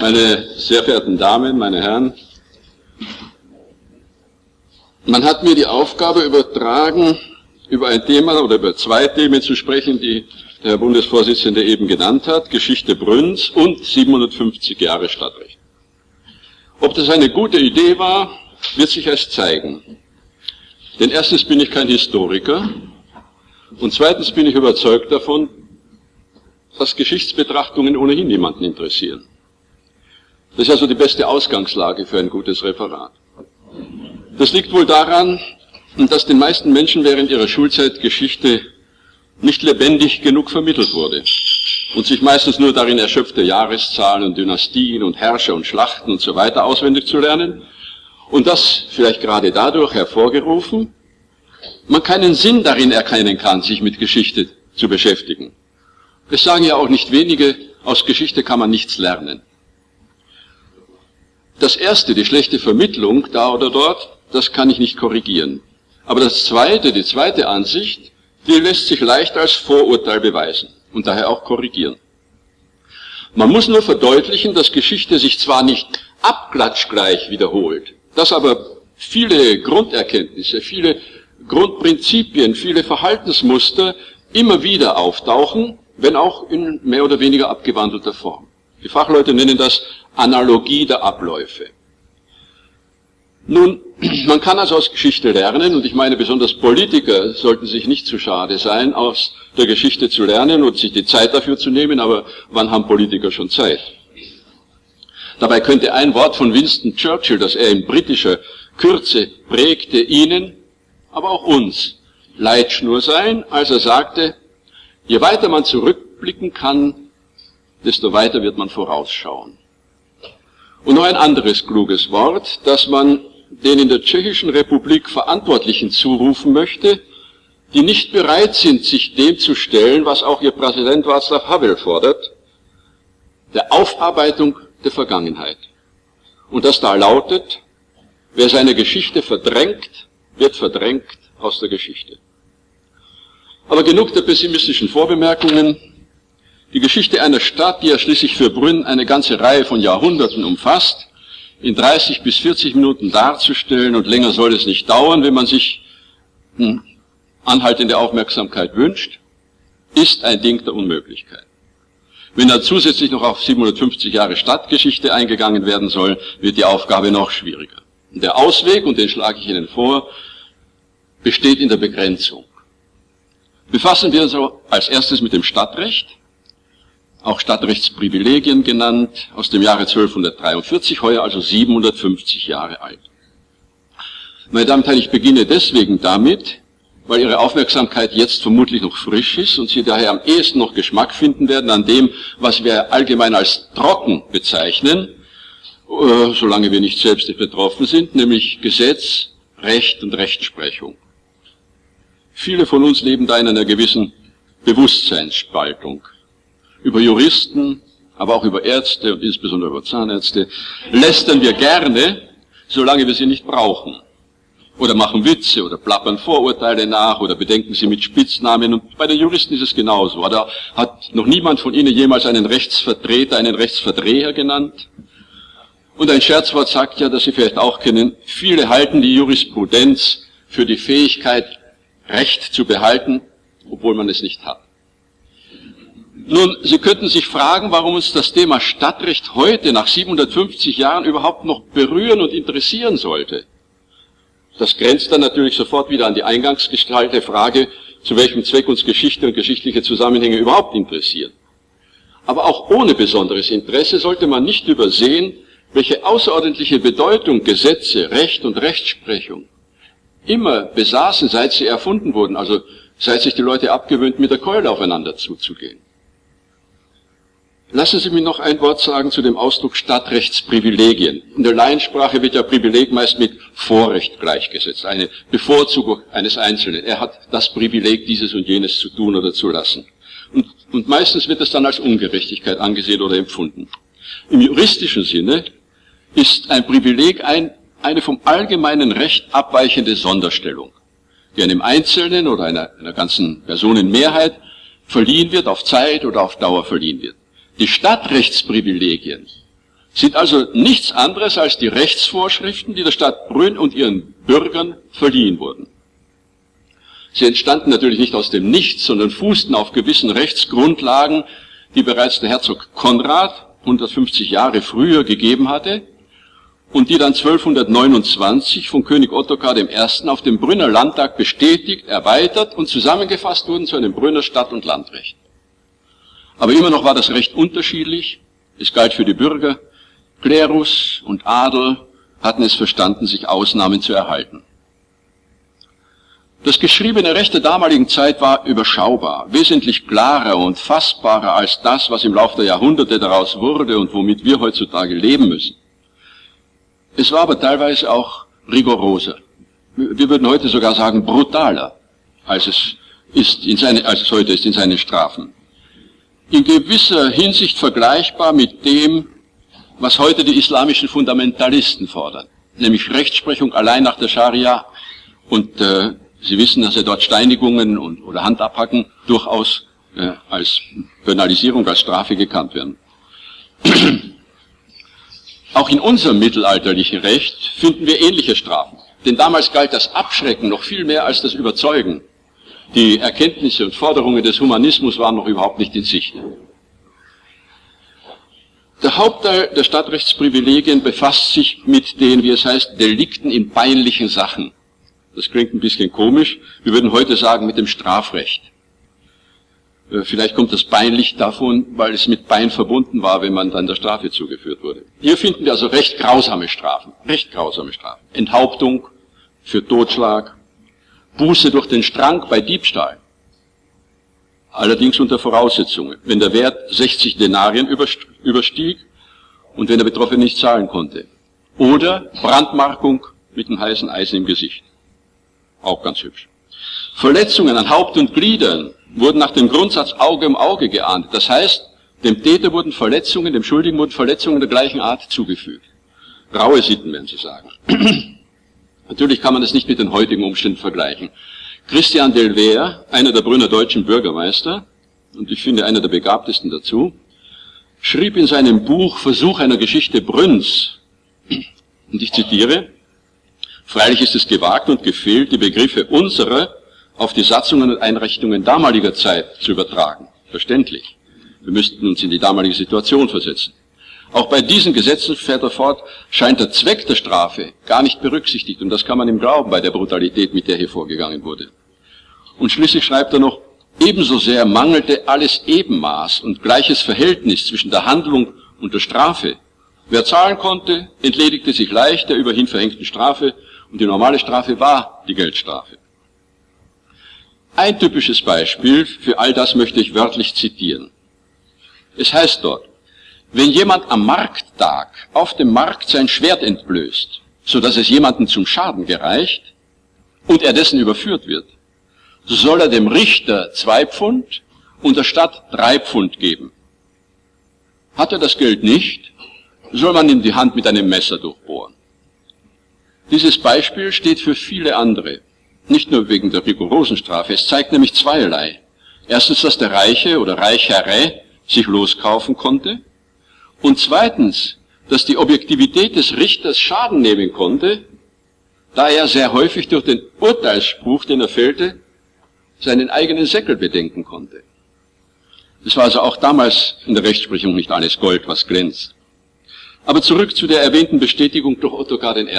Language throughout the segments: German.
Meine sehr verehrten Damen, meine Herren, man hat mir die Aufgabe übertragen, über ein Thema oder über zwei Themen zu sprechen, die der Herr Bundesvorsitzende eben genannt hat, Geschichte Brünns und 750 Jahre Stadtrecht. Ob das eine gute Idee war, wird sich erst zeigen. Denn erstens bin ich kein Historiker und zweitens bin ich überzeugt davon, dass Geschichtsbetrachtungen ohnehin niemanden interessieren. Das ist also die beste Ausgangslage für ein gutes Referat. Das liegt wohl daran, dass den meisten Menschen während ihrer Schulzeit Geschichte nicht lebendig genug vermittelt wurde und sich meistens nur darin erschöpfte, Jahreszahlen und Dynastien und Herrscher und Schlachten und so weiter auswendig zu lernen und das vielleicht gerade dadurch hervorgerufen, man keinen Sinn darin erkennen kann, sich mit Geschichte zu beschäftigen. Es sagen ja auch nicht wenige, aus Geschichte kann man nichts lernen. Das erste, die schlechte Vermittlung da oder dort, das kann ich nicht korrigieren. Aber das zweite, die zweite Ansicht, die lässt sich leicht als Vorurteil beweisen und daher auch korrigieren. Man muss nur verdeutlichen, dass Geschichte sich zwar nicht abklatschgleich wiederholt, dass aber viele Grunderkenntnisse, viele Grundprinzipien, viele Verhaltensmuster immer wieder auftauchen, wenn auch in mehr oder weniger abgewandelter Form. Die Fachleute nennen das Analogie der Abläufe. Nun, man kann also aus Geschichte lernen, und ich meine, besonders Politiker sollten sich nicht zu schade sein, aus der Geschichte zu lernen und sich die Zeit dafür zu nehmen, aber wann haben Politiker schon Zeit? Dabei könnte ein Wort von Winston Churchill, das er in britischer Kürze prägte, Ihnen, aber auch uns, Leitschnur sein, als er sagte, je weiter man zurückblicken kann, desto weiter wird man vorausschauen. Und noch ein anderes kluges Wort, das man den in der Tschechischen Republik Verantwortlichen zurufen möchte, die nicht bereit sind, sich dem zu stellen, was auch ihr Präsident Václav Havel fordert, der Aufarbeitung der Vergangenheit. Und das da lautet, wer seine Geschichte verdrängt, wird verdrängt aus der Geschichte. Aber genug der pessimistischen Vorbemerkungen. Die Geschichte einer Stadt, die ja schließlich für Brünn eine ganze Reihe von Jahrhunderten umfasst, in 30 bis 40 Minuten darzustellen, und länger soll es nicht dauern, wenn man sich anhaltende Aufmerksamkeit wünscht, ist ein Ding der Unmöglichkeit. Wenn dann zusätzlich noch auf 750 Jahre Stadtgeschichte eingegangen werden soll, wird die Aufgabe noch schwieriger. Und der Ausweg, und den schlage ich Ihnen vor, besteht in der Begrenzung. Befassen wir uns als erstes mit dem Stadtrecht, auch Stadtrechtsprivilegien genannt, aus dem Jahre 1243, heuer also 750 Jahre alt. Meine Damen und Herren, ich beginne deswegen damit, weil Ihre Aufmerksamkeit jetzt vermutlich noch frisch ist und Sie daher am ehesten noch Geschmack finden werden an dem, was wir allgemein als trocken bezeichnen, solange wir nicht selbst betroffen sind, nämlich Gesetz, Recht und Rechtsprechung. Viele von uns leben da in einer gewissen Bewusstseinsspaltung. Über Juristen, aber auch über Ärzte und insbesondere über Zahnärzte lästern wir gerne, solange wir sie nicht brauchen. Oder machen Witze oder plappern Vorurteile nach oder bedenken sie mit Spitznamen. Und bei den Juristen ist es genauso. Oder hat noch niemand von Ihnen jemals einen Rechtsvertreter, einen Rechtsverdreher genannt? Und ein Scherzwort sagt ja, das Sie vielleicht auch kennen, viele halten die Jurisprudenz für die Fähigkeit, Recht zu behalten, obwohl man es nicht hat. Nun, Sie könnten sich fragen, warum uns das Thema Stadtrecht heute, nach 750 Jahren, überhaupt noch berühren und interessieren sollte. Das grenzt dann natürlich sofort wieder an die eingangs gestellte Frage, zu welchem Zweck uns Geschichte und geschichtliche Zusammenhänge überhaupt interessieren. Aber auch ohne besonderes Interesse sollte man nicht übersehen, welche außerordentliche Bedeutung Gesetze, Recht und Rechtsprechung immer besaßen, seit sie erfunden wurden, also seit sich die Leute abgewöhnt, mit der Keule aufeinander zuzugehen. Lassen Sie mich noch ein Wort sagen zu dem Ausdruck Stadtrechtsprivilegien. In der Laiensprache wird ja Privileg meist mit Vorrecht gleichgesetzt, eine Bevorzugung eines Einzelnen. Er hat das Privileg, dieses und jenes zu tun oder zu lassen. Und meistens wird es dann als Ungerechtigkeit angesehen oder empfunden. Im juristischen Sinne ist ein Privileg eine vom allgemeinen Recht abweichende Sonderstellung, die einem Einzelnen oder einer ganzen Personenmehrheit verliehen wird, auf Zeit oder auf Dauer verliehen wird. Die Stadtrechtsprivilegien sind also nichts anderes als die Rechtsvorschriften, die der Stadt Brünn und ihren Bürgern verliehen wurden. Sie entstanden natürlich nicht aus dem Nichts, sondern fußten auf gewissen Rechtsgrundlagen, die bereits der Herzog Konrad 150 Jahre früher gegeben hatte und die dann 1229 von König Ottokar I. auf dem Brünner Landtag bestätigt, erweitert und zusammengefasst wurden zu einem Brünner Stadt- und Landrecht. Aber immer noch war das Recht unterschiedlich. Es galt für die Bürger. Klerus und Adel hatten es verstanden, sich Ausnahmen zu erhalten. Das geschriebene Recht der damaligen Zeit war überschaubar, wesentlich klarer und fassbarer als das, was im Laufe der Jahrhunderte daraus wurde und womit wir heutzutage leben müssen. Es war aber teilweise auch rigoroser. Wir würden heute sogar sagen brutaler, als es heute ist in seinen Strafen. In gewisser Hinsicht vergleichbar mit dem, was heute die islamischen Fundamentalisten fordern, nämlich Rechtsprechung allein nach der Scharia. Und Sie wissen, dass ja dort Steinigungen oder Handabhacken durchaus als Penalisierung, als Strafe gekannt werden. Auch in unserem mittelalterlichen Recht finden wir ähnliche Strafen. Denn damals galt das Abschrecken noch viel mehr als das Überzeugen. Die Erkenntnisse und Forderungen des Humanismus waren noch überhaupt nicht in Sicht. Der Hauptteil der Stadtrechtsprivilegien befasst sich mit den, wie es heißt, Delikten in peinlichen Sachen. Das klingt ein bisschen komisch. Wir würden heute sagen, mit dem Strafrecht. Vielleicht kommt das peinlich davon, weil es mit Pein verbunden war, wenn man dann der Strafe zugeführt wurde. Hier finden wir also recht grausame Strafen. Enthauptung für Totschlag, Buße durch den Strang bei Diebstahl. Allerdings unter Voraussetzungen, wenn der Wert 60 Denarien überstieg und wenn der Betroffene nicht zahlen konnte. Oder Brandmarkung mit einem heißen Eisen im Gesicht. Auch ganz hübsch. Verletzungen an Haupt und Gliedern wurden nach dem Grundsatz Auge um Auge geahndet. Das heißt, dem Täter wurden Verletzungen, dem Schuldigen wurden Verletzungen der gleichen Art zugefügt. Raue Sitten, werden Sie sagen. Natürlich kann man das nicht mit den heutigen Umständen vergleichen. Christian Delver, einer der Brünner deutschen Bürgermeister, und ich finde einer der begabtesten dazu, schrieb in seinem Buch Versuch einer Geschichte Brünns, und ich zitiere, freilich ist es gewagt und gefehlt, die Begriffe unserer auf die Satzungen und Einrichtungen damaliger Zeit zu übertragen. Verständlich. Wir müssten uns in die damalige Situation versetzen. Auch bei diesen Gesetzen, fährt er fort, scheint der Zweck der Strafe gar nicht berücksichtigt. Und das kann man ihm glauben bei der Brutalität, mit der hier vorgegangen wurde. Und schließlich schreibt er noch, ebenso sehr mangelte alles Ebenmaß und gleiches Verhältnis zwischen der Handlung und der Strafe. Wer zahlen konnte, entledigte sich leicht der überhin verhängten Strafe und die normale Strafe war die Geldstrafe. Ein typisches Beispiel für all das möchte ich wörtlich zitieren. Es heißt dort, wenn jemand am Markttag auf dem Markt sein Schwert entblößt, so dass es jemanden zum Schaden gereicht und er dessen überführt wird, so soll er dem Richter 2 Pfund und der Stadt 3 Pfund geben. Hat er das Geld nicht, soll man ihm die Hand mit einem Messer durchbohren. Dieses Beispiel steht für viele andere, nicht nur wegen der rigorosen Strafe, es zeigt nämlich zweierlei. Erstens, dass der Reiche oder Reichere sich loskaufen konnte, und zweitens, dass die Objektivität des Richters Schaden nehmen konnte, da er sehr häufig durch den Urteilsspruch, den er fällte, seinen eigenen Säckel bedenken konnte. Es war also auch damals in der Rechtsprechung nicht alles Gold, was glänzt. Aber zurück zu der erwähnten Bestätigung durch Ottokar I.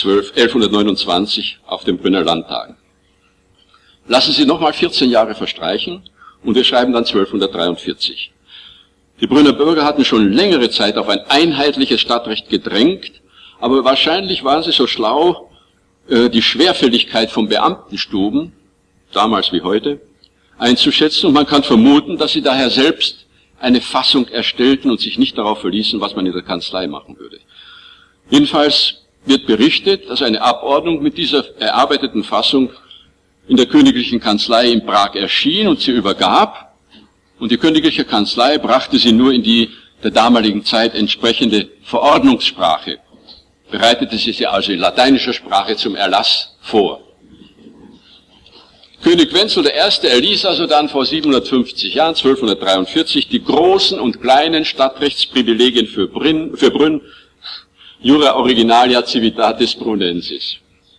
1129 auf dem Brünner Landtag. Lassen Sie nochmal 14 Jahre verstreichen und wir schreiben dann 1243. Die Brünner Bürger hatten schon längere Zeit auf ein einheitliches Stadtrecht gedrängt, aber wahrscheinlich waren sie so schlau, die Schwerfälligkeit von Beamtenstuben, damals wie heute, einzuschätzen, und man kann vermuten, dass sie daher selbst eine Fassung erstellten und sich nicht darauf verließen, was man in der Kanzlei machen würde. Jedenfalls wird berichtet, dass eine Abordnung mit dieser erarbeiteten Fassung in der königlichen Kanzlei in Prag erschien und sie übergab, und die königliche Kanzlei brachte sie nur in die der damaligen Zeit entsprechende Verordnungssprache, bereitete sie also in lateinischer Sprache zum Erlass vor. König Wenzel I. erließ also dann vor 750 Jahren, 1243, die großen und kleinen Stadtrechtsprivilegien für Brünn, Jura originalia civitatis brunensis.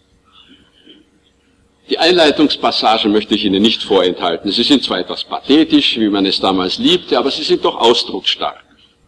Die Einleitungspassage möchte ich Ihnen nicht vorenthalten. Sie sind zwar etwas pathetisch, wie man es damals liebte, aber sie sind doch ausdrucksstark.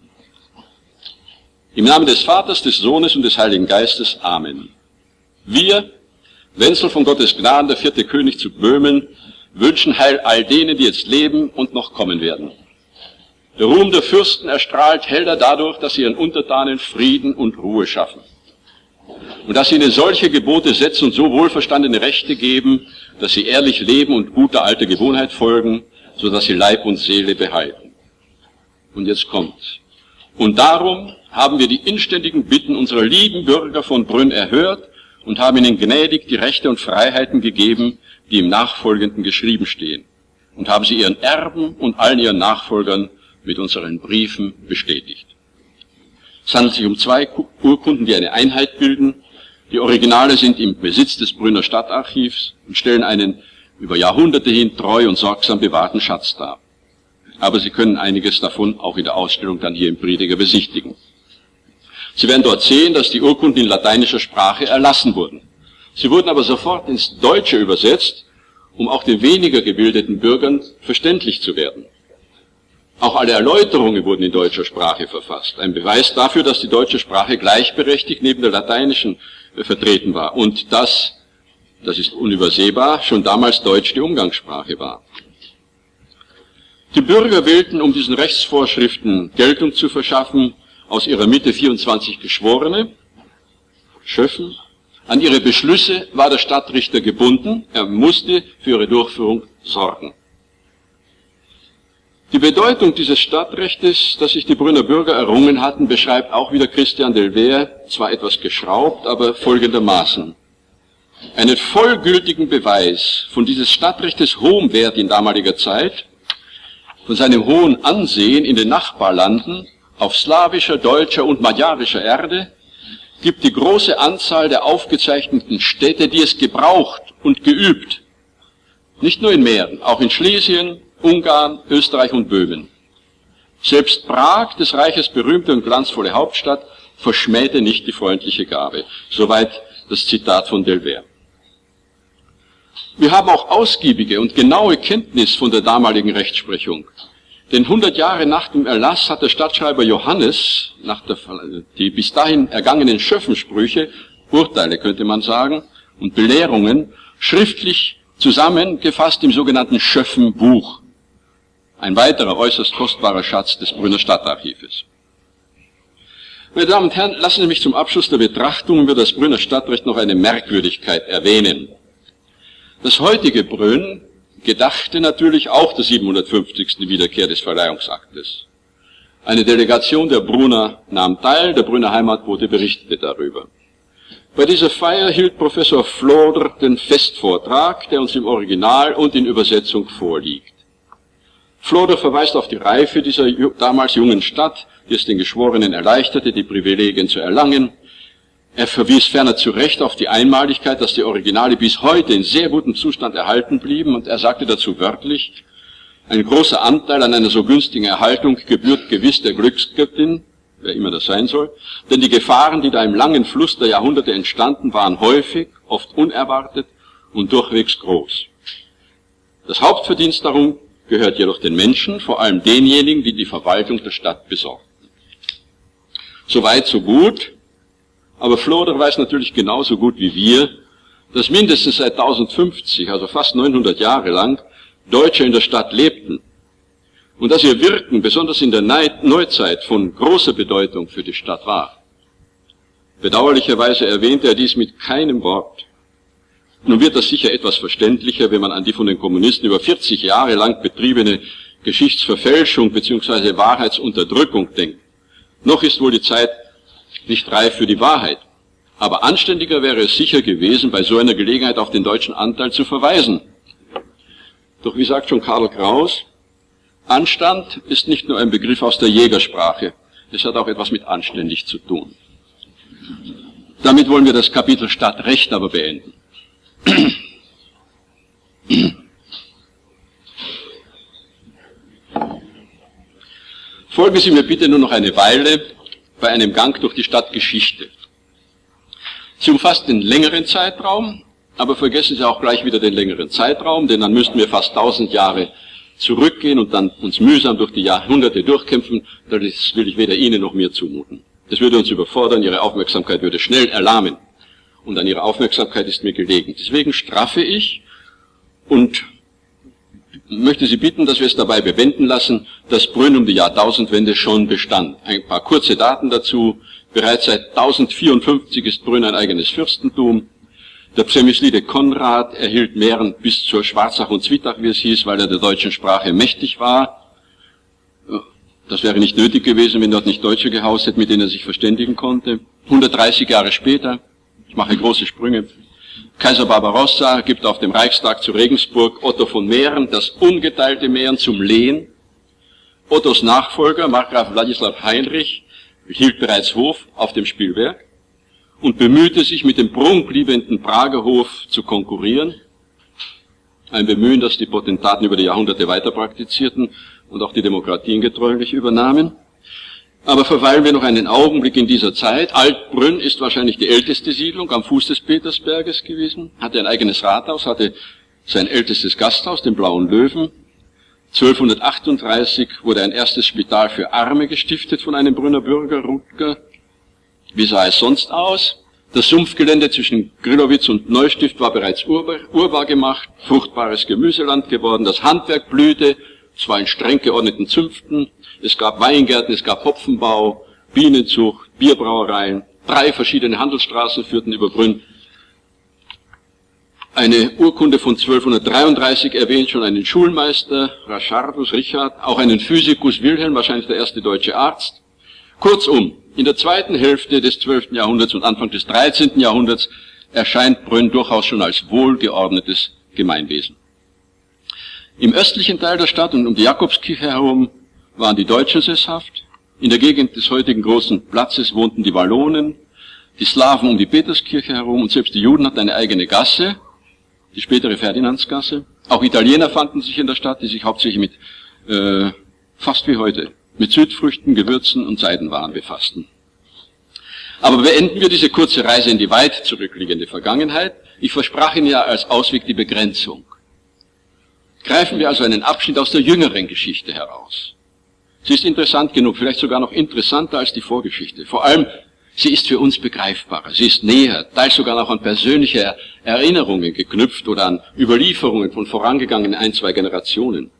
Im Namen des Vaters, des Sohnes und des Heiligen Geistes. Amen. Wir, Wenzel von Gottes Gnaden, der 4. König zu Böhmen, wünschen Heil all denen, die jetzt leben und noch kommen werden. Der Ruhm der Fürsten erstrahlt heller dadurch, dass sie ihren Untertanen Frieden und Ruhe schaffen. Und dass sie ihnen solche Gebote setzen und so wohlverstandene Rechte geben, dass sie ehrlich leben und guter alter Gewohnheit folgen, so dass sie Leib und Seele behalten. Und jetzt kommt's. Und darum haben wir die inständigen Bitten unserer lieben Bürger von Brünn erhört und haben ihnen gnädig die Rechte und Freiheiten gegeben, die im Nachfolgenden geschrieben stehen, und haben sie ihren Erben und allen ihren Nachfolgern mit unseren Briefen bestätigt. Es handelt sich um 2 Urkunden, die eine Einheit bilden. Die Originale sind im Besitz des Brünner Stadtarchivs und stellen einen über Jahrhunderte hin treu und sorgsam bewahrten Schatz dar. Aber Sie können einiges davon auch in der Ausstellung dann hier im Prediger besichtigen. Sie werden dort sehen, dass die Urkunden in lateinischer Sprache erlassen wurden. Sie wurden aber sofort ins Deutsche übersetzt, um auch den weniger gebildeten Bürgern verständlich zu werden. Auch alle Erläuterungen wurden in deutscher Sprache verfasst. Ein Beweis dafür, dass die deutsche Sprache gleichberechtigt neben der lateinischen vertreten war und dass, das ist unübersehbar, schon damals Deutsch die Umgangssprache war. Die Bürger wählten, um diesen Rechtsvorschriften Geltung zu verschaffen, aus ihrer Mitte 24 Geschworene, Schöffen. An ihre Beschlüsse war der Stadtrichter gebunden, er musste für ihre Durchführung sorgen. Die Bedeutung dieses Stadtrechtes, das sich die Brünner Bürger errungen hatten, beschreibt auch wieder Christian Delvert, zwar etwas geschraubt, aber folgendermaßen. Einen vollgültigen Beweis von dieses Stadtrechtes hohem Wert in damaliger Zeit, von seinem hohen Ansehen in den Nachbarlanden, auf slawischer, deutscher und magyarischer Erde, gibt die große Anzahl der aufgezeichneten Städte, die es gebraucht und geübt. Nicht nur in Mähren, auch in Schlesien, Ungarn, Österreich und Böhmen. Selbst Prag, des Reiches berühmte und glanzvolle Hauptstadt, verschmähte nicht die freundliche Gabe. Soweit das Zitat von Delvert. Wir haben auch ausgiebige und genaue Kenntnis von der damaligen Rechtsprechung. Denn 100 Jahre nach dem Erlass hat der Stadtschreiber Johannes, die bis dahin ergangenen Schöffensprüche, Urteile könnte man sagen, und Belehrungen, schriftlich zusammengefasst im sogenannten Schöffenbuch. Ein weiterer äußerst kostbarer Schatz des Brünner Stadtarchives. Meine Damen und Herren, lassen Sie mich zum Abschluss der Betrachtung über das Brünner Stadtrecht noch eine Merkwürdigkeit erwähnen. Das heutige Brünn gedachte natürlich auch der 750. Wiederkehr des Verleihungsaktes. Eine Delegation der Brunner nahm teil, der Brünner Heimatbote berichtete darüber. Bei dieser Feier hielt Professor Flodr den Festvortrag, der uns im Original und in Übersetzung vorliegt. Flodr verweist auf die Reife dieser damals jungen Stadt, die es den Geschworenen erleichterte, die Privilegien zu erlangen. Er verwies ferner zu Recht auf die Einmaligkeit, dass die Originale bis heute in sehr gutem Zustand erhalten blieben, und er sagte dazu wörtlich, ein großer Anteil an einer so günstigen Erhaltung gebührt gewiss der Glücksgöttin, wer immer das sein soll, denn die Gefahren, die da im langen Fluss der Jahrhunderte entstanden, waren häufig, oft unerwartet und durchwegs groß. Das Hauptverdienst darum gehört jedoch den Menschen, vor allem denjenigen, die die Verwaltung der Stadt besorgten. Soweit, so gut. Aber Flodr weiß natürlich genauso gut wie wir, dass mindestens seit 1050, also fast 900 Jahre lang, Deutsche in der Stadt lebten und dass ihr Wirken besonders in der Neuzeit von großer Bedeutung für die Stadt war. Bedauerlicherweise erwähnte er dies mit keinem Wort. Nun wird das sicher etwas verständlicher, wenn man an die von den Kommunisten über 40 Jahre lang betriebene Geschichtsverfälschung bzw. Wahrheitsunterdrückung denkt. Noch ist wohl die Zeit nicht reif für die Wahrheit. Aber anständiger wäre es sicher gewesen, bei so einer Gelegenheit auf den deutschen Anteil zu verweisen. Doch wie sagt schon Karl Kraus, Anstand ist nicht nur ein Begriff aus der Jägersprache, es hat auch etwas mit anständig zu tun. Damit wollen wir das Kapitel Stadtrecht aber beenden. Folgen Sie mir bitte nur noch eine Weile bei einem Gang durch die Stadtgeschichte. Sie umfasst den längeren Zeitraum, aber vergessen Sie auch gleich wieder den längeren Zeitraum, denn dann müssten wir fast 1000 Jahre zurückgehen und dann uns mühsam durch die Jahrhunderte durchkämpfen. Das will ich weder Ihnen noch mir zumuten. Das würde uns überfordern, Ihre Aufmerksamkeit würde schnell erlahmen. Und an Ihrer Aufmerksamkeit ist mir gelegen. Deswegen straffe ich und möchte Sie bitten, dass wir es dabei bewenden lassen, dass Brünn um die Jahrtausendwende schon bestand. Ein paar kurze Daten dazu. Bereits seit 1054 ist Brünn ein eigenes Fürstentum. Der Przemyslide Konrad erhielt Mähren bis zur Schwarzach und Zwittach, wie es hieß, weil er der deutschen Sprache mächtig war. Das wäre nicht nötig gewesen, wenn dort nicht Deutsche gehaust hätten, mit denen er sich verständigen konnte. 130 Jahre später, ich mache große Sprünge, Kaiser Barbarossa gibt auf dem Reichstag zu Regensburg Otto von Mähren das ungeteilte Mähren zum Lehen. Ottos Nachfolger, Markgraf Wladislaw Heinrich, hielt bereits Hof auf dem Spielberg und bemühte sich, mit dem prunkliebenden Prager Hof zu konkurrieren. Ein Bemühen, das die Potentaten über die Jahrhunderte weiter praktizierten und auch die Demokratien getreulich übernahmen. Aber verweilen wir noch einen Augenblick in dieser Zeit. Altbrünn ist wahrscheinlich die älteste Siedlung am Fuß des Petersberges gewesen, hatte ein eigenes Rathaus, hatte sein ältestes Gasthaus, den Blauen Löwen. 1238 wurde ein erstes Spital für Arme gestiftet von einem Brünner Bürger, Rutger. Wie sah es sonst aus? Das Sumpfgelände zwischen Grillowitz und Neustift war bereits urbar gemacht, fruchtbares Gemüseland geworden, das Handwerk blühte, es war in streng geordneten Zünften, es gab Weingärten, es gab Hopfenbau, Bienenzucht, Bierbrauereien, 3 verschiedene Handelsstraßen führten über Brünn. Eine Urkunde von 1233 erwähnt schon einen Schulmeister, Richard, auch einen Physikus Wilhelm, wahrscheinlich der erste deutsche Arzt. Kurzum, in der zweiten Hälfte des 12. Jahrhunderts und Anfang des 13. Jahrhunderts erscheint Brünn durchaus schon als wohlgeordnetes Gemeinwesen. Im östlichen Teil der Stadt und um die Jakobskirche herum waren die Deutschen sesshaft. In der Gegend des heutigen großen Platzes wohnten die Wallonen, die Slawen um die Peterskirche herum und selbst die Juden hatten eine eigene Gasse, die spätere Ferdinandsgasse. Auch Italiener fanden sich in der Stadt, die sich hauptsächlich mit, fast wie heute, mit Südfrüchten, Gewürzen und Seidenwaren befassten. Aber beenden wir diese kurze Reise in die weit zurückliegende Vergangenheit. Ich versprach Ihnen ja als Ausweg die Begrenzung. Greifen wir also einen Abschnitt aus der jüngeren Geschichte heraus. Sie ist interessant genug, vielleicht sogar noch interessanter als die Vorgeschichte. Vor allem, sie ist für uns begreifbarer, sie ist näher, teils sogar noch an persönliche Erinnerungen geknüpft oder an Überlieferungen von vorangegangenen 1-2 Generationen.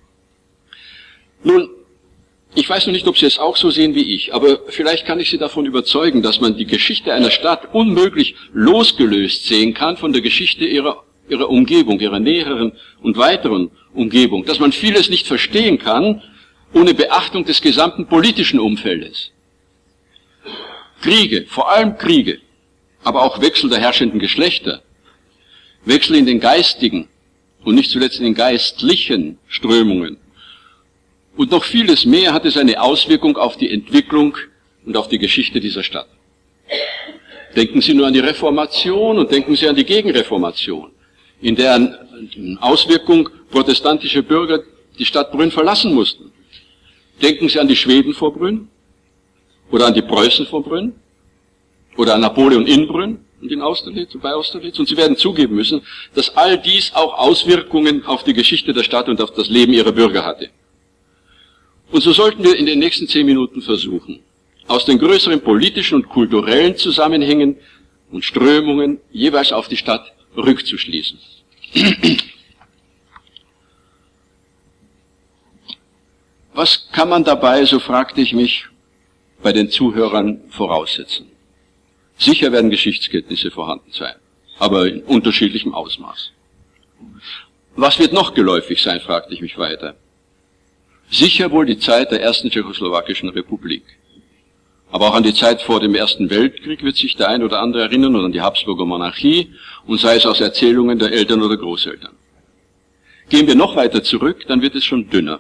Nun, ich weiß noch nicht, ob Sie es auch so sehen wie ich, aber vielleicht kann ich Sie davon überzeugen, dass man die Geschichte einer Stadt unmöglich losgelöst sehen kann von der Geschichte ihrer Umgebung, ihrer näheren und weiteren Umgebung, dass man vieles nicht verstehen kann, ohne Beachtung des gesamten politischen Umfeldes. Kriege, vor allem Kriege, aber auch Wechsel der herrschenden Geschlechter, Wechsel in den geistigen und nicht zuletzt in den geistlichen Strömungen und noch vieles mehr hat es eine Auswirkung auf die Entwicklung und auf die Geschichte dieser Stadt. Denken Sie nur an die Reformation und denken Sie an die Gegenreformation, in deren Auswirkung protestantische Bürger die Stadt Brünn verlassen mussten. Denken Sie an die Schweden vor Brünn oder an die Preußen vor Brünn oder an Napoleon in Brünn und in Austerlitz und bei Austerlitz. Und Sie werden zugeben müssen, dass all dies auch Auswirkungen auf die Geschichte der Stadt und auf das Leben ihrer Bürger hatte. Und so sollten wir in den nächsten 10 Minuten versuchen, aus den größeren politischen und kulturellen Zusammenhängen und Strömungen jeweils auf die Stadt rückzuschließen. Was kann man dabei, so fragte ich mich, bei den Zuhörern voraussetzen? Sicher werden Geschichtskenntnisse vorhanden sein, aber in unterschiedlichem Ausmaß. Was wird noch geläufig sein, fragte ich mich weiter. Sicher wohl die Zeit der ersten tschechoslowakischen Republik. Aber auch an die Zeit vor dem Ersten Weltkrieg wird sich der ein oder andere erinnern oder an die Habsburger Monarchie und sei es aus Erzählungen der Eltern oder Großeltern. Gehen wir noch weiter zurück, dann wird es schon dünner.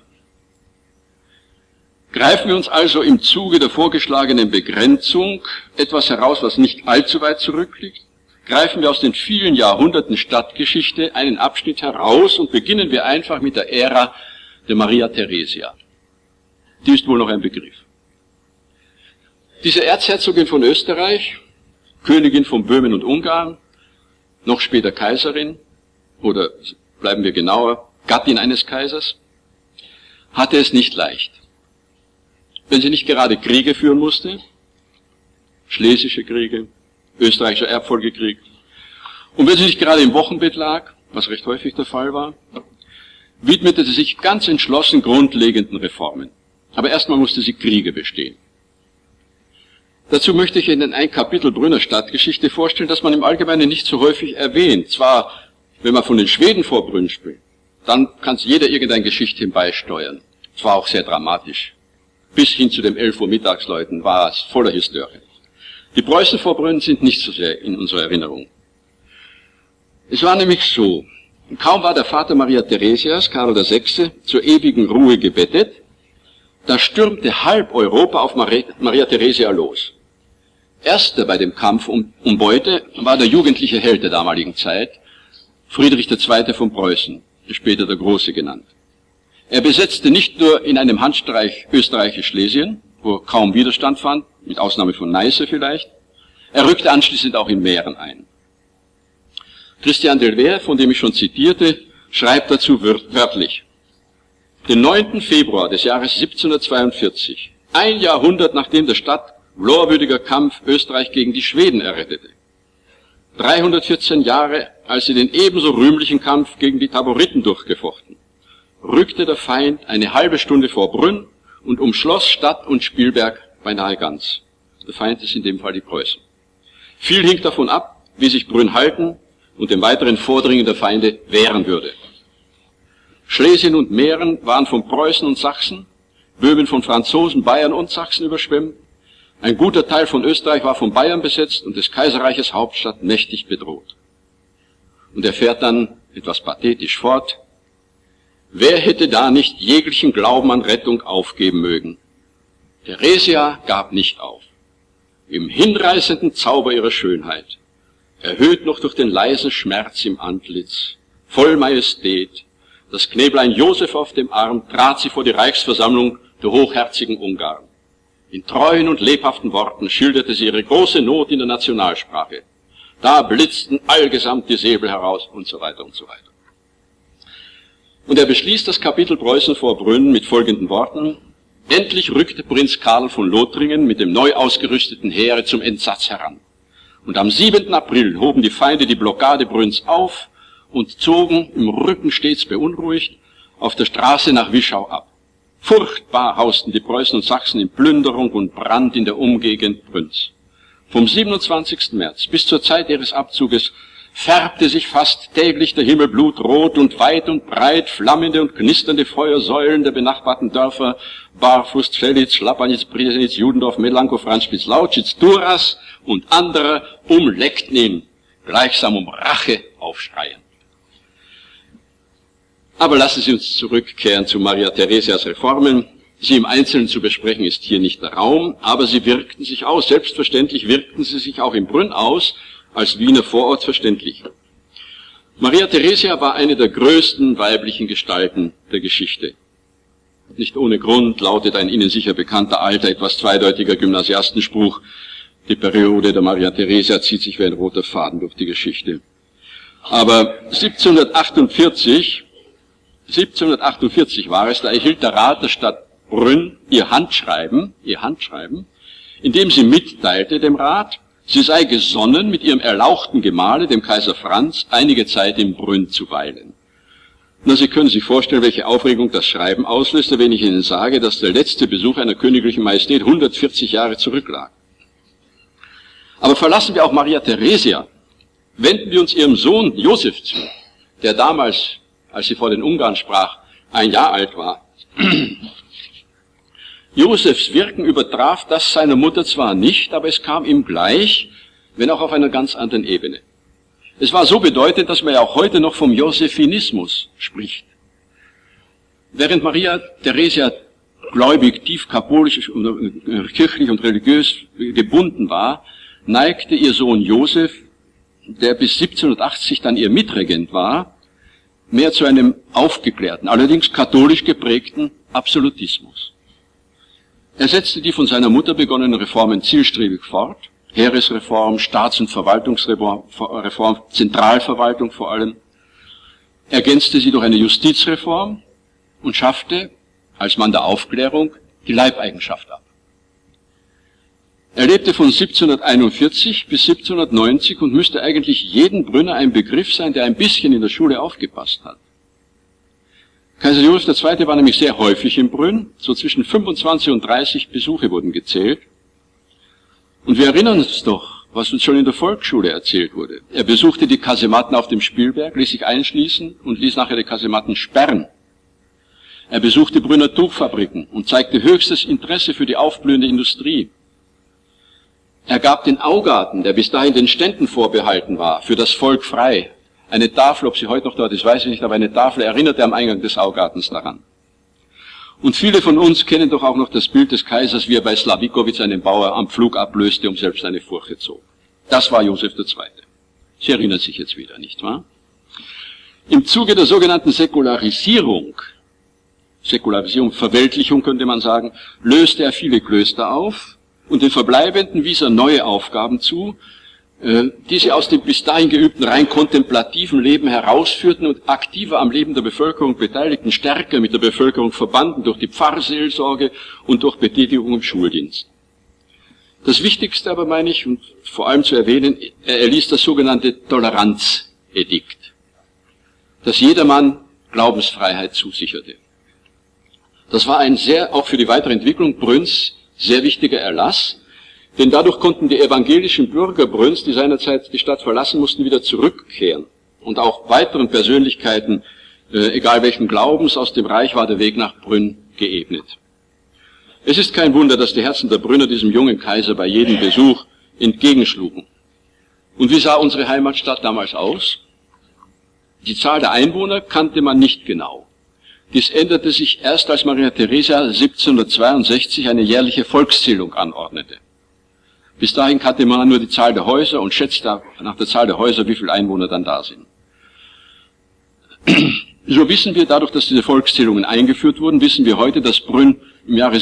Greifen wir uns also im Zuge der vorgeschlagenen Begrenzung etwas heraus, was nicht allzu weit zurückliegt, greifen wir aus den vielen Jahrhunderten Stadtgeschichte einen Abschnitt heraus und beginnen wir einfach mit der Ära der Maria Theresia. Die ist wohl noch ein Begriff. Diese Erzherzogin von Österreich, Königin von Böhmen und Ungarn, noch später Kaiserin, oder bleiben wir genauer, Gattin eines Kaisers, hatte es nicht leicht. Wenn sie nicht gerade Kriege führen musste, Schlesische Kriege, Österreichischer Erbfolgekrieg, und wenn sie nicht gerade im Wochenbett lag, was recht häufig der Fall war, widmete sie sich ganz entschlossen grundlegenden Reformen. Aber erstmal musste sie Kriege bestehen. Dazu möchte ich Ihnen ein Kapitel Brünner Stadtgeschichte vorstellen, das man im Allgemeinen nicht so häufig erwähnt. Zwar, wenn man von den Schweden vor Brünn spricht, dann kann jeder irgendein Geschichtchen beisteuern. Zwar auch sehr dramatisch. Bis hin zu dem 11 Uhr Mittagsläuten war es voller Hysterie. Die Preußen vor Brünn sind nicht so sehr in unserer Erinnerung. Es war nämlich so, kaum war der Vater Maria Theresias, Karl VI., zur ewigen Ruhe gebettet, da stürmte halb Europa auf Maria Theresia los. Erster bei dem Kampf um Beute war der jugendliche Held der damaligen Zeit, Friedrich II. Von Preußen, später der Große genannt. Er besetzte nicht nur in einem Handstreich Österreichisch-Schlesien, wo er kaum Widerstand fand, mit Ausnahme von Neiße vielleicht, er rückte anschließend auch in Mähren ein. Christian Delvert, von dem ich schon zitierte, schreibt dazu wörtlich: Den 9. Februar des Jahres 1742, ein Jahrhundert nachdem der Stadt glorwürdiger Kampf Österreich gegen die Schweden errettete. 314 Jahre, als sie den ebenso rühmlichen Kampf gegen die Taboriten durchgefochten, rückte der Feind eine halbe Stunde vor Brünn und umschloss Stadt und Spielberg beinahe ganz. Der Feind ist in dem Fall die Preußen. Viel hing davon ab, wie sich Brünn halten und dem weiteren Vordringen der Feinde wehren würde. Schlesien und Mähren waren von Preußen und Sachsen, Böhmen von Franzosen, Bayern und Sachsen überschwemmt. Ein guter Teil von Österreich war von Bayern besetzt und des Kaiserreiches Hauptstadt mächtig bedroht. Und er fährt dann etwas pathetisch fort: Wer hätte da nicht jeglichen Glauben an Rettung aufgeben mögen? Theresia gab nicht auf. Im hinreißenden Zauber ihrer Schönheit, erhöht noch durch den leisen Schmerz im Antlitz, voll Majestät, das Knäblein Josef auf dem Arm, trat sie vor die Reichsversammlung der hochherzigen Ungarn. In treuen und lebhaften Worten schilderte sie ihre große Not in der Nationalsprache. Da blitzten allgesamt die Säbel heraus und so weiter und so weiter. Und er beschließt das Kapitel Preußen vor Brünn mit folgenden Worten: Endlich rückte Prinz Karl von Lothringen mit dem neu ausgerüsteten Heere zum Entsatz heran. Und am 7. April hoben die Feinde die Blockade Brünns auf und zogen, im Rücken stets beunruhigt, auf der Straße nach Wischau ab. Furchtbar hausten die Preußen und Sachsen in Plünderung und Brand in der Umgegend Brünns. Vom 27. März bis zur Zeit ihres Abzuges färbte sich fast täglich der Himmel blutrot und weit und breit flammende und knisternde Feuersäulen der benachbarten Dörfer Barfust, Schelitz, Schlappanitz, Priesenitz, Judendorf, Melankow, Franzspitz, Lautschitz, Duras und anderer umleckten ihn, gleichsam um Rache aufschreien. Aber lassen Sie uns zurückkehren zu Maria Theresias Reformen. Sie im Einzelnen zu besprechen ist hier nicht der Raum, aber sie wirkten sich aus. Selbstverständlich wirkten sie sich auch in Brünn aus, als Wiener Vorort verständlich. Maria Theresia war eine der größten weiblichen Gestalten der Geschichte. Nicht ohne Grund lautet ein Ihnen sicher bekannter alter, etwas zweideutiger Gymnasiastenspruch: Die Periode der Maria Theresia zieht sich wie ein roter Faden durch die Geschichte. Aber 1748 war es, da erhielt der Rat der Stadt Brünn ihr Handschreiben, in dem sie mitteilte dem Rat, sie sei gesonnen, mit ihrem erlauchten Gemahle, dem Kaiser Franz, einige Zeit in Brünn zu weilen. Na, Sie können sich vorstellen, welche Aufregung das Schreiben auslöste, wenn ich Ihnen sage, dass der letzte Besuch einer königlichen Majestät 140 Jahre zurücklag. Aber verlassen wir auch Maria Theresia. Wenden wir uns ihrem Sohn Josef zu, der damals, als sie vor den Ungarn sprach, 1 Jahr alt war. Josefs Wirken übertraf das seiner Mutter zwar nicht, aber es kam ihm gleich, wenn auch auf einer ganz anderen Ebene. Es war so bedeutend, dass man ja auch heute noch vom Josephinismus spricht. Während Maria Theresia gläubig, tief katholisch, kirchlich und religiös gebunden war, neigte ihr Sohn Josef, der bis 1780 dann ihr Mitregent war, mehr zu einem aufgeklärten, allerdings katholisch geprägten Absolutismus. Er setzte die von seiner Mutter begonnenen Reformen zielstrebig fort. Heeresreform, Staats- und Verwaltungsreform, Zentralverwaltung vor allem. Ergänzte sie durch eine Justizreform und schaffte, als Mann der Aufklärung, die Leibeigenschaft ab. Er lebte von 1741 bis 1790 und müsste eigentlich jedem Brünner ein Begriff sein, der ein bisschen in der Schule aufgepasst hat. Kaiser Joseph II. War nämlich sehr häufig in Brünn, so zwischen 25 und 30 Besuche wurden gezählt. Und wir erinnern uns doch, was uns schon in der Volksschule erzählt wurde. Er besuchte die Kasematten auf dem Spielberg, ließ sich einschließen und ließ nachher die Kasematten sperren. Er besuchte Brünner Tuchfabriken und zeigte höchstes Interesse für die aufblühende Industrie. Er gab den Augarten, der bis dahin den Ständen vorbehalten war, für das Volk frei. Eine Tafel, ob sie heute noch dort ist, weiß ich nicht, aber eine Tafel erinnerte am Eingang des Augartens daran. Und viele von uns kennen doch auch noch das Bild des Kaisers, wie er bei Slawikowitz einen Bauer am Pflug ablöste, um selbst eine Furche zog. Das war Joseph II. Sie erinnern sich jetzt wieder, nicht wahr? Im Zuge der sogenannten Säkularisierung, Verweltlichung könnte man sagen, löste er viele Klöster auf und den Verbleibenden wies er neue Aufgaben zu, die sie aus dem bis dahin geübten rein kontemplativen Leben herausführten und aktiver am Leben der Bevölkerung beteiligten, stärker mit der Bevölkerung verbanden durch die Pfarrseelsorge und durch Betätigung im Schuldienst. Das Wichtigste aber, meine ich, und vor allem zu erwähnen, er erließ das sogenannte Toleranzedikt, das jedermann Glaubensfreiheit zusicherte. Das war ein auch für die weitere Entwicklung Brünns sehr wichtiger Erlass, denn dadurch konnten die evangelischen Bürger Brünns, die seinerzeit die Stadt verlassen mussten, wieder zurückkehren. Und auch weiteren Persönlichkeiten, egal welchen Glaubens, aus dem Reich war der Weg nach Brünn geebnet. Es ist kein Wunder, dass die Herzen der Brünner diesem jungen Kaiser bei jedem Besuch entgegenschlugen. Und wie sah unsere Heimatstadt damals aus? Die Zahl der Einwohner kannte man nicht genau. Dies änderte sich erst, als Maria Theresia 1762 eine jährliche Volkszählung anordnete. Bis dahin kannte man nur die Zahl der Häuser und schätzte nach der Zahl der Häuser, wie viele Einwohner dann da sind. So wissen wir, dadurch, dass diese Volkszählungen eingeführt wurden, wissen wir heute, dass Brünn im Jahre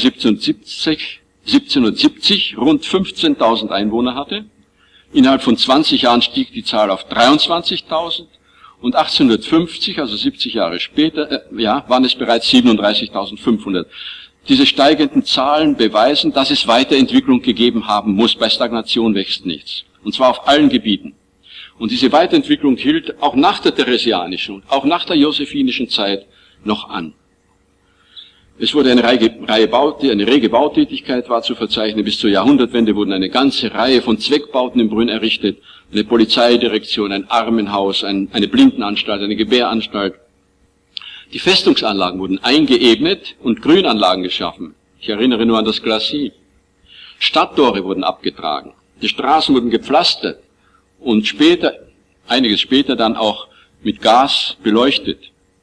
1770 rund 15.000 Einwohner hatte. Innerhalb von 20 Jahren stieg die Zahl auf 23.000 und 1850, also 70 Jahre später, waren es bereits 37.500. Diese steigenden Zahlen beweisen, dass es Weiterentwicklung gegeben haben muss. Bei Stagnation wächst nichts. Und zwar auf allen Gebieten. Und diese Weiterentwicklung hielt auch nach der theresianischen und auch nach der josephinischen Zeit noch an. Es wurde eine rege Bautätigkeit war zu verzeichnen. Bis zur Jahrhundertwende wurden eine ganze Reihe von Zweckbauten in Brünn errichtet. Eine Polizeidirektion, ein Armenhaus, eine Blindenanstalt, eine Gebäranstalt. Die Festungsanlagen wurden eingeebnet und Grünanlagen geschaffen. Ich erinnere nur an das Glacis. Stadttore wurden abgetragen. Die Straßen wurden gepflastert und einiges später dann auch mit Gas beleuchtet.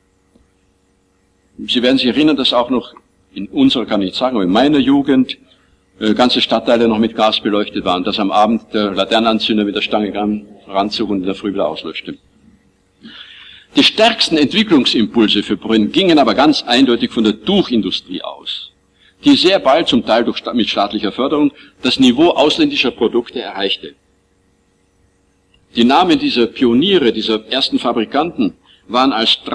Sie werden sich erinnern, dass auch noch in unserer, kann ich nicht sagen, aber in meiner Jugend ganze Stadtteile noch mit Gas beleuchtet waren, dass am Abend der Laternenanzünder mit der Stange ranzog und in der Früh wieder auslöschte. Die stärksten Entwicklungsimpulse für Brünn gingen aber ganz eindeutig von der Tuchindustrie aus, die sehr bald, zum Teil mit staatlicher Förderung, das Niveau ausländischer Produkte erreichte. Die Namen dieser Pioniere, dieser ersten Fabrikanten, waren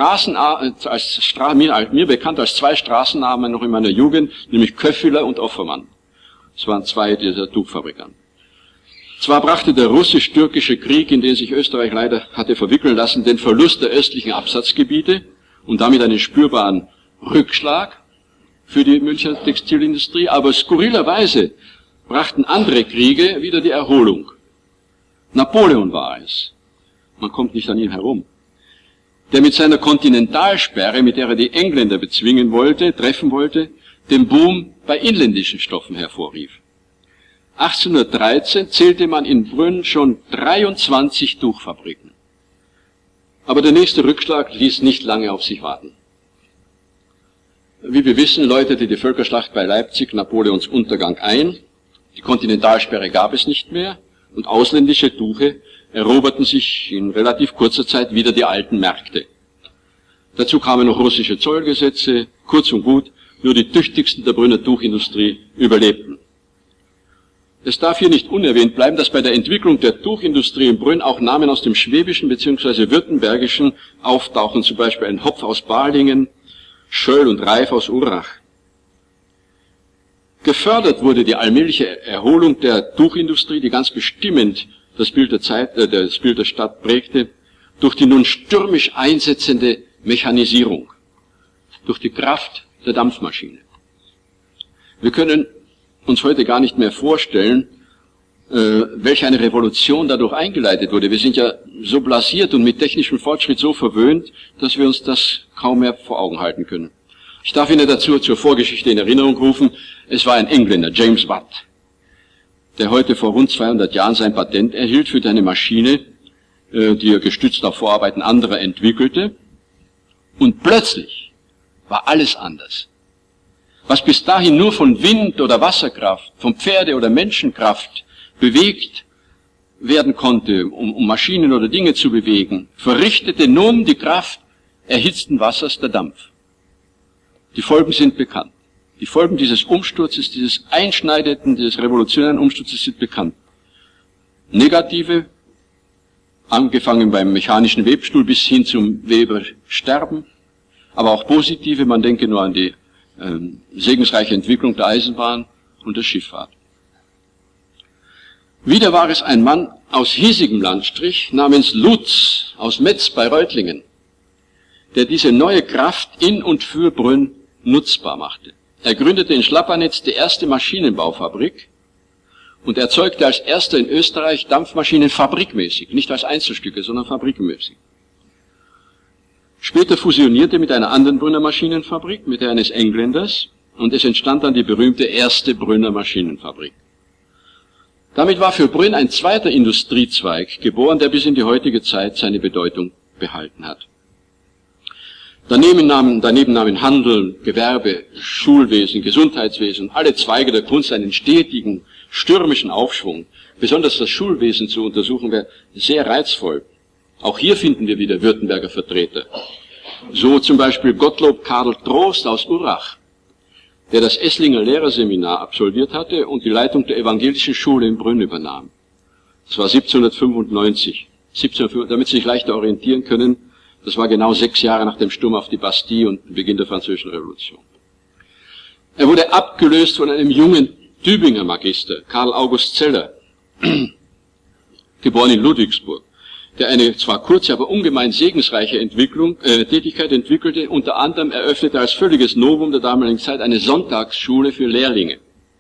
mir bekannt als zwei Straßennamen noch in meiner Jugend, nämlich Köffiler und Offermann. Das waren zwei dieser Tuchfabrikanten. Zwar brachte der russisch-türkische Krieg, in den sich Österreich leider hatte verwickeln lassen, den Verlust der östlichen Absatzgebiete und damit einen spürbaren Rückschlag für die Münchner Textilindustrie, aber skurrilerweise brachten andere Kriege wieder die Erholung. Napoleon war es. Man kommt nicht an ihn herum. Der mit seiner Kontinentalsperre, mit der er die Engländer treffen wollte, den Boom bei inländischen Stoffen hervorrief. 1813 zählte man in Brünn schon 23 Tuchfabriken. Aber der nächste Rückschlag ließ nicht lange auf sich warten. Wie wir wissen, läutete die Völkerschlacht bei Leipzig Napoleons Untergang ein. Die Kontinentalsperre gab es nicht mehr und ausländische Tuche eroberten sich in relativ kurzer Zeit wieder die alten Märkte. Dazu kamen noch russische Zollgesetze. Kurz und gut, Nur die tüchtigsten der Brünner Tuchindustrie überlebten. Es darf hier nicht unerwähnt bleiben, dass bei der Entwicklung der Tuchindustrie in Brünn auch Namen aus dem Schwäbischen bzw. Württembergischen auftauchen, zum Beispiel ein Hopf aus Balingen, Schöll und Reif aus Urach. Gefördert wurde die allmähliche Erholung der Tuchindustrie, die ganz bestimmend das Bild der Stadt prägte, durch die nun stürmisch einsetzende Mechanisierung, durch die Kraft der Dampfmaschine. Wir können uns heute gar nicht mehr vorstellen, welch eine Revolution dadurch eingeleitet wurde. Wir sind ja so blasiert und mit technischem Fortschritt so verwöhnt, dass wir uns das kaum mehr vor Augen halten können. Ich darf Ihnen dazu zur Vorgeschichte in Erinnerung rufen, es war ein Engländer, James Watt, der heute vor rund 200 Jahren sein Patent erhielt für eine Maschine, die er gestützt auf Vorarbeiten anderer entwickelte. Und plötzlich war alles anders. Was bis dahin nur von Wind oder Wasserkraft, von Pferde- oder Menschenkraft bewegt werden konnte, um Maschinen oder Dinge zu bewegen, verrichtete nun die Kraft erhitzten Wassers der Dampf. Die Folgen sind bekannt. Die Folgen dieses Umsturzes, dieses einschneidenden, dieses revolutionären Umsturzes sind bekannt. Negative, angefangen beim mechanischen Webstuhl bis hin zum Webersterben, aber auch positive, man denke nur an die segensreiche Entwicklung der Eisenbahn und der Schifffahrt. Wieder war es ein Mann aus hiesigem Landstrich namens Lutz aus Metz bei Reutlingen, der diese neue Kraft in und für Brünn nutzbar machte. Er gründete in Schlappernetz die erste Maschinenbaufabrik und erzeugte als erster in Österreich Dampfmaschinen fabrikmäßig, nicht als Einzelstücke, sondern fabrikmäßig. Später fusionierte mit einer anderen Brünner Maschinenfabrik, mit der eines Engländers, und es entstand dann die berühmte erste Brünner Maschinenfabrik. Damit war für Brünn ein zweiter Industriezweig geboren, der bis in die heutige Zeit seine Bedeutung behalten hat. Daneben nahmen Handel, Gewerbe, Schulwesen, Gesundheitswesen, alle Zweige der Kunst einen stetigen, stürmischen Aufschwung. Besonders das Schulwesen zu untersuchen wäre sehr reizvoll. Auch hier finden wir wieder Württemberger Vertreter. So zum Beispiel Gottlob Karl Trost aus Urach, der das Esslinger Lehrerseminar absolviert hatte und die Leitung der evangelischen Schule in Brünn übernahm. Das war 1795. Damit Sie sich leichter orientieren können, das war genau 6 Jahre nach dem Sturm auf die Bastille und Beginn der Französischen Revolution. Er wurde abgelöst von einem jungen Tübinger Magister, Karl August Zeller, geboren in Ludwigsburg, der eine zwar kurze, aber ungemein segensreiche Tätigkeit entwickelte. Unter anderem eröffnete als völliges Novum der damaligen Zeit eine Sonntagsschule für Lehrlinge.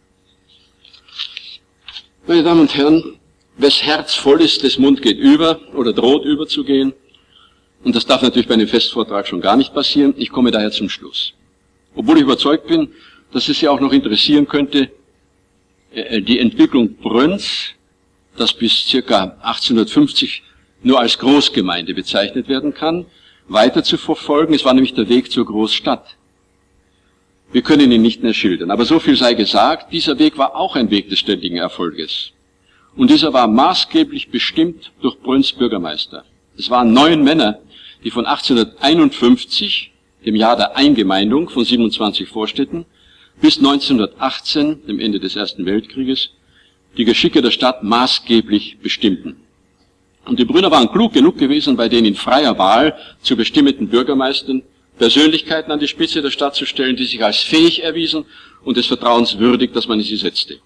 Meine Damen und Herren, wes Herz voll ist, des Mund geht über oder droht überzugehen. Und das darf natürlich bei einem Festvortrag schon gar nicht passieren. Ich komme daher zum Schluss. Obwohl ich überzeugt bin, dass es Sie auch noch interessieren könnte, die Entwicklung Brünns, das bis circa 1850 nur als Großgemeinde bezeichnet werden kann, weiter zu verfolgen. Es war nämlich der Weg zur Großstadt. Wir können ihn nicht mehr schildern, aber so viel sei gesagt, dieser Weg war auch ein Weg des ständigen Erfolges. Und dieser war maßgeblich bestimmt durch Brünns Bürgermeister. Es waren 9 Männer, die von 1851, dem Jahr der Eingemeindung von 27 Vorstädten, bis 1918, dem Ende des Ersten Weltkrieges, die Geschicke der Stadt maßgeblich bestimmten. Und die Brünner waren klug genug gewesen, bei den in freier Wahl zu bestimmenden Bürgermeistern Persönlichkeiten an die Spitze der Stadt zu stellen, die sich als fähig erwiesen und des Vertrauens würdig, dass man sie setzte.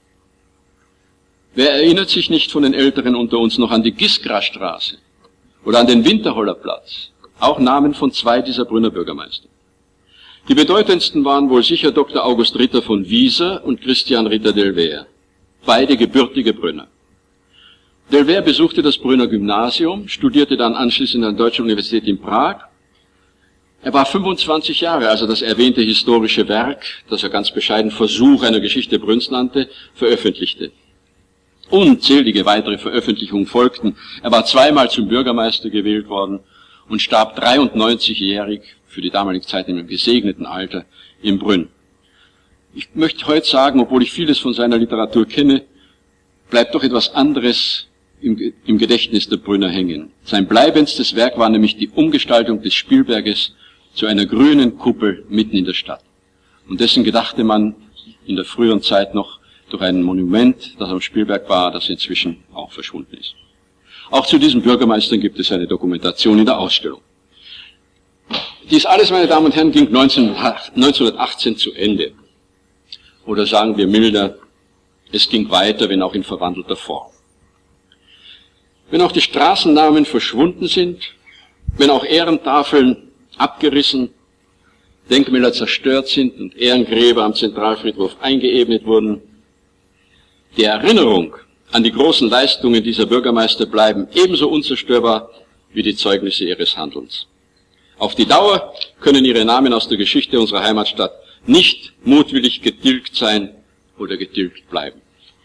Wer erinnert sich nicht von den Älteren unter uns noch an die Gisgrastraße oder an den Winterholler Platz? Auch Namen von 2 dieser Brünner Bürgermeister. Die bedeutendsten waren wohl sicher Dr. August Ritter von Wieser und Christian Ritter Delvert, beide gebürtige Brünner. Delvert besuchte das Brünner Gymnasium, studierte dann anschließend an der Deutschen Universität in Prag. Er war 25 Jahre, als er das erwähnte historische Werk, das er ganz bescheiden Versuch einer Geschichte Brünns nannte, veröffentlichte. Unzählige weitere Veröffentlichungen folgten. Er war 2-mal zum Bürgermeister gewählt worden und starb 93-jährig, für die damalige Zeit in einem gesegneten Alter, in Brünn. Ich möchte heute sagen, obwohl ich vieles von seiner Literatur kenne, bleibt doch etwas anderes im Gedächtnis der Brünner hängen. Sein bleibendstes Werk war nämlich die Umgestaltung des Spielberges zu einer grünen Kuppel mitten in der Stadt. Und dessen gedachte man in der früheren Zeit noch durch ein Monument, das am Spielberg war, das inzwischen auch verschwunden ist. Auch zu diesen Bürgermeistern gibt es eine Dokumentation in der Ausstellung. Dies alles, meine Damen und Herren, ging 1918 zu Ende. Oder sagen wir milder, es ging weiter, wenn auch in verwandelter Form. Wenn auch die Straßennamen verschwunden sind, wenn auch Ehrentafeln abgerissen, Denkmäler zerstört sind und Ehrengräber am Zentralfriedhof eingeebnet wurden, die Erinnerung an die großen Leistungen dieser Bürgermeister bleiben ebenso unzerstörbar wie die Zeugnisse ihres Handelns. Auf die Dauer können ihre Namen aus der Geschichte unserer Heimatstadt nicht mutwillig getilgt sein oder getilgt bleiben.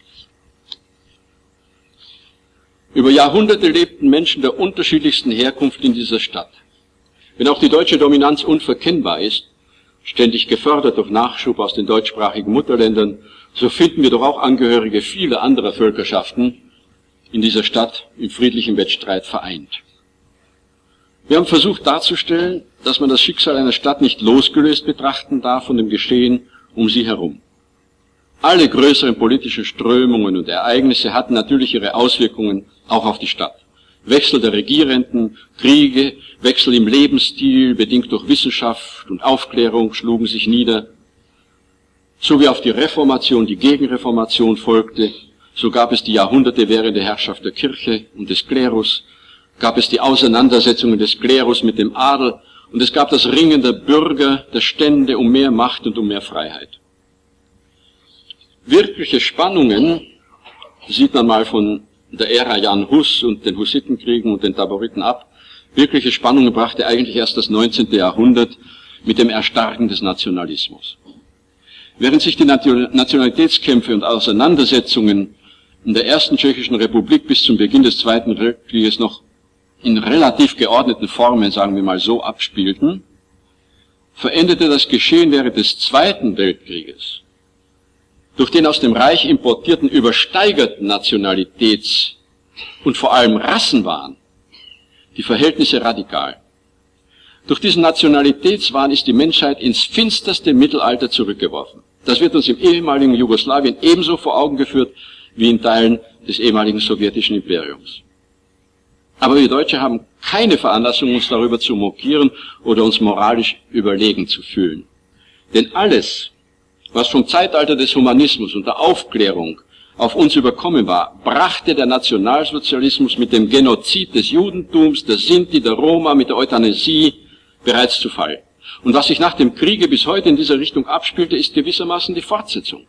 Über Jahrhunderte lebten Menschen der unterschiedlichsten Herkunft in dieser Stadt. Wenn auch die deutsche Dominanz unverkennbar ist, ständig gefördert durch Nachschub aus den deutschsprachigen Mutterländern, so finden wir doch auch Angehörige vieler anderer Völkerschaften in dieser Stadt im friedlichen Wettstreit vereint. Wir haben versucht darzustellen, dass man das Schicksal einer Stadt nicht losgelöst betrachten darf von dem Geschehen um sie herum. Alle größeren politischen Strömungen und Ereignisse hatten natürlich ihre Auswirkungen auch auf die Stadt. Wechsel der Regierenden, Kriege, Wechsel im Lebensstil, bedingt durch Wissenschaft und Aufklärung, schlugen sich nieder. So wie auf die Reformation die Gegenreformation folgte, so gab es die Jahrhunderte währende Herrschaft der Kirche und des Klerus, gab es die Auseinandersetzungen des Klerus mit dem Adel und es gab das Ringen der Bürger, der Stände um mehr Macht und um mehr Freiheit. Wirkliche Spannungen sieht man mal von der Ära Jan Hus und den Hussitenkriegen und den Taboriten ab. Wirkliche Spannungen brachte eigentlich erst das 19. Jahrhundert mit dem Erstarken des Nationalismus. Während sich die Nationalitätskämpfe und Auseinandersetzungen in der ersten Tschechischen Republik bis zum Beginn des Zweiten Weltkrieges noch in relativ geordneten Formen, sagen wir mal so, abspielten, verendete das Geschehen während des Zweiten Weltkrieges durch den aus dem Reich importierten übersteigerten Nationalitäts- und vor allem Rassenwahn die Verhältnisse radikal. Durch diesen Nationalitätswahn ist die Menschheit ins finsterste Mittelalter zurückgeworfen. Das wird uns im ehemaligen Jugoslawien ebenso vor Augen geführt wie in Teilen des ehemaligen sowjetischen Imperiums. Aber wir Deutsche haben keine Veranlassung, uns darüber zu mokieren oder uns moralisch überlegen zu fühlen. Denn alles, was vom Zeitalter des Humanismus und der Aufklärung auf uns überkommen war, brachte der Nationalsozialismus mit dem Genozid des Judentums, der Sinti, der Roma, mit der Euthanasie bereits zu Fall. Und was sich nach dem Kriege bis heute in dieser Richtung abspielte, ist gewissermaßen die Fortsetzung.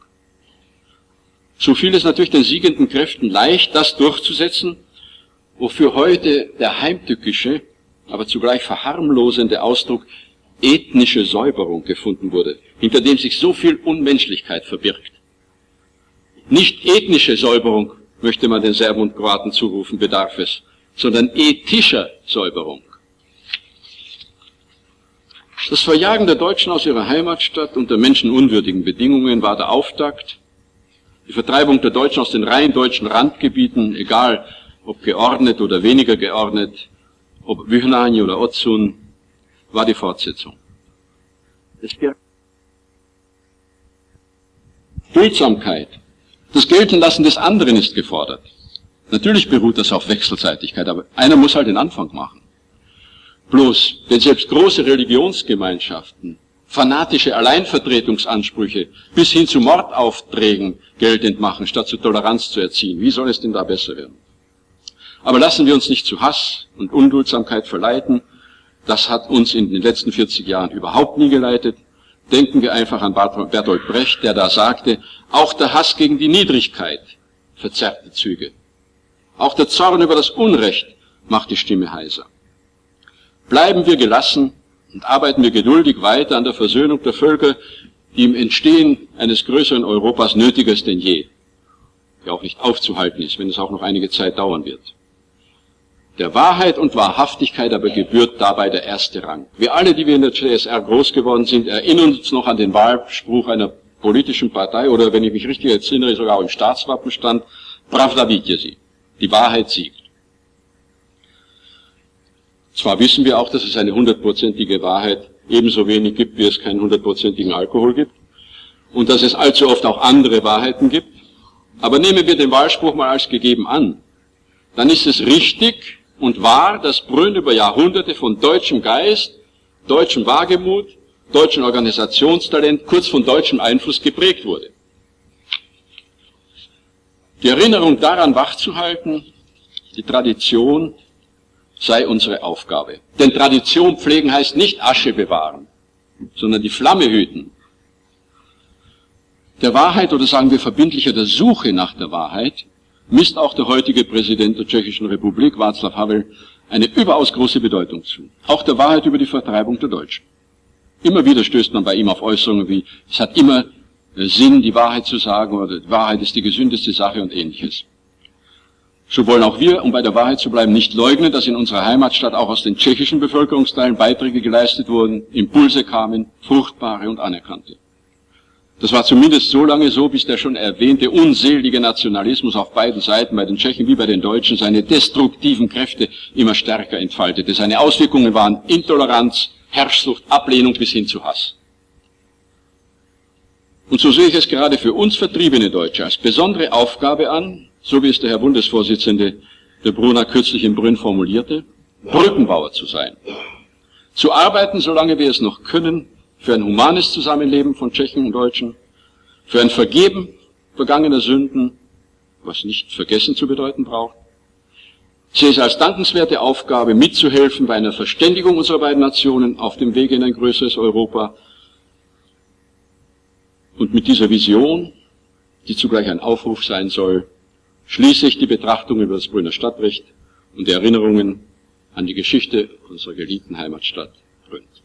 So fiel es natürlich den siegenden Kräften leicht, das durchzusetzen, wofür heute der heimtückische, aber zugleich verharmlosende Ausdruck ethnische Säuberung gefunden wurde, hinter dem sich so viel Unmenschlichkeit verbirgt. Nicht ethnische Säuberung, möchte man den Serben und Kroaten zurufen, bedarf es, sondern ethischer Säuberung. Das Verjagen der Deutschen aus ihrer Heimatstadt unter menschenunwürdigen Bedingungen war der Auftakt. Die Vertreibung der Deutschen aus den rein deutschen Randgebieten, egal ob geordnet oder weniger geordnet, ob Vyhnání oder Odsun, war die Fortsetzung. Duldsamkeit, das Geltenlassen des anderen ist gefordert. Natürlich beruht das auf Wechselseitigkeit, aber einer muss halt den Anfang machen. Bloß, wenn selbst große Religionsgemeinschaften fanatische Alleinvertretungsansprüche bis hin zu Mordaufträgen geltend machen, statt zu Toleranz zu erziehen, wie soll es denn da besser werden? Aber lassen wir uns nicht zu Hass und Unduldsamkeit verleiten. Das hat uns in den letzten 40 Jahren überhaupt nie geleitet. Denken wir einfach an Bertolt Brecht, der da sagte, auch der Hass gegen die Niedrigkeit verzerrt die Züge. Auch der Zorn über das Unrecht macht die Stimme heiser. Bleiben wir gelassen und arbeiten wir geduldig weiter an der Versöhnung der Völker, die im Entstehen eines größeren Europas nötiger ist denn je, der auch nicht aufzuhalten ist, wenn es auch noch einige Zeit dauern wird. Der Wahrheit und Wahrhaftigkeit aber gebührt dabei der erste Rang. Wir alle, die wir in der CSR groß geworden sind, erinnern uns noch an den Wahlspruch einer politischen Partei, oder wenn ich mich richtig erinnere, sogar auch im Staatswappen stand, Pravda vítězí, die Wahrheit siegt. Zwar wissen wir auch, dass es eine 100%ige Wahrheit ebenso wenig gibt, wie es keinen 100%igen Alkohol gibt, und dass es allzu oft auch andere Wahrheiten gibt. Aber nehmen wir den Wahlspruch mal als gegeben an. Dann ist es richtig und wahr, dass Brünn über Jahrhunderte von deutschem Geist, deutschem Wagemut, deutschem Organisationstalent, kurz von deutschem Einfluss geprägt wurde. Die Erinnerung daran wachzuhalten, die Tradition sei unsere Aufgabe. Denn Tradition pflegen heißt nicht Asche bewahren, sondern die Flamme hüten. Der Wahrheit, oder sagen wir verbindlicher der Suche nach der Wahrheit, misst auch der heutige Präsident der Tschechischen Republik, Václav Havel, eine überaus große Bedeutung zu. Auch der Wahrheit über die Vertreibung der Deutschen. Immer wieder stößt man bei ihm auf Äußerungen wie, es hat immer Sinn, die Wahrheit zu sagen, oder die Wahrheit ist die gesündeste Sache und ähnliches. So wollen auch wir, um bei der Wahrheit zu bleiben, nicht leugnen, dass in unserer Heimatstadt auch aus den tschechischen Bevölkerungsteilen Beiträge geleistet wurden, Impulse kamen, fruchtbare und anerkannte. Das war zumindest so lange so, bis der schon erwähnte unselige Nationalismus auf beiden Seiten, bei den Tschechen wie bei den Deutschen, seine destruktiven Kräfte immer stärker entfaltete. Seine Auswirkungen waren Intoleranz, Herrschsucht, Ablehnung bis hin zu Hass. Und so sehe ich es gerade für uns vertriebene Deutsche als besondere Aufgabe an, so wie es der Herr Bundesvorsitzende der Bruna kürzlich in Brünn formulierte, Brückenbauer zu sein. Zu arbeiten, solange wir es noch können, für ein humanes Zusammenleben von Tschechen und Deutschen, für ein Vergeben vergangener Sünden, was nicht vergessen zu bedeuten braucht. Ich sehe es als dankenswerte Aufgabe, mitzuhelfen bei einer Verständigung unserer beiden Nationen auf dem Wege in ein größeres Europa. Und mit dieser Vision, die zugleich ein Aufruf sein soll, schließe ich die Betrachtung über das Brünner Stadtrecht und die Erinnerungen an die Geschichte unserer geliebten Heimatstadt Brünn.